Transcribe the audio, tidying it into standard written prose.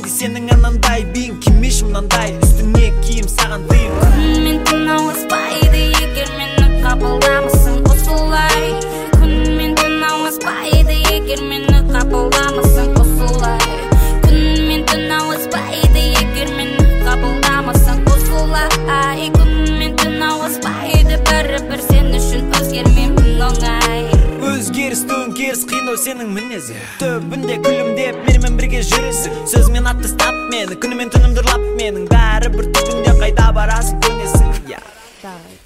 ұнайды сенің анандай биің, кимеші мынандай үстіңе киім саған тыйым. Күнмен түн ауыспайды егер мені қабылдамасың осылай. Күнмен түн ауыспайды егер мені қабылдамасың осылай. Күнмен түн ауыспайды егер мені қабылдамасың осылай. Күнмен түн ауыспайды бәрібір сен үшін өзгермеймін оңай. Өзгеріс төңкеріс қиындау сенің мінезі, түбінде күлімдеп менімен бірге жүресің. Сөзмен ат тастап мені, күнімен түнімді ұрлап менің, бәрібір түбінде қайда барасың көнесің.